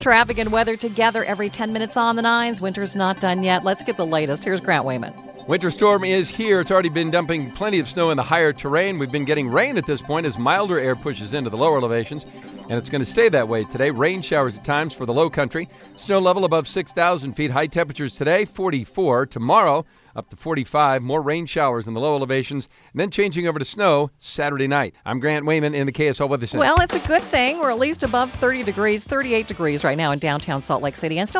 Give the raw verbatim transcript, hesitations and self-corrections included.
Traffic and weather together every ten minutes on the nines. Winter's not done yet. Let's get the latest. Here's Grant Wayman. Winter storm is here. It's already been dumping plenty of snow in the higher terrain. We've been getting rain at this point as milder air pushes into the lower elevations, and it's going to stay that way today. Rain showers at times for the low country. Snow level above six thousand feet. High temperatures today, forty-four. Tomorrow, up to forty-five. More rain showers in the low elevations, and then changing over to snow Saturday night. I'm Grant Wayman in the K S L Weather Center. Well, it's a good thing. We're at least above thirty degrees, thirty-eight degrees right now in downtown Salt Lake City, and still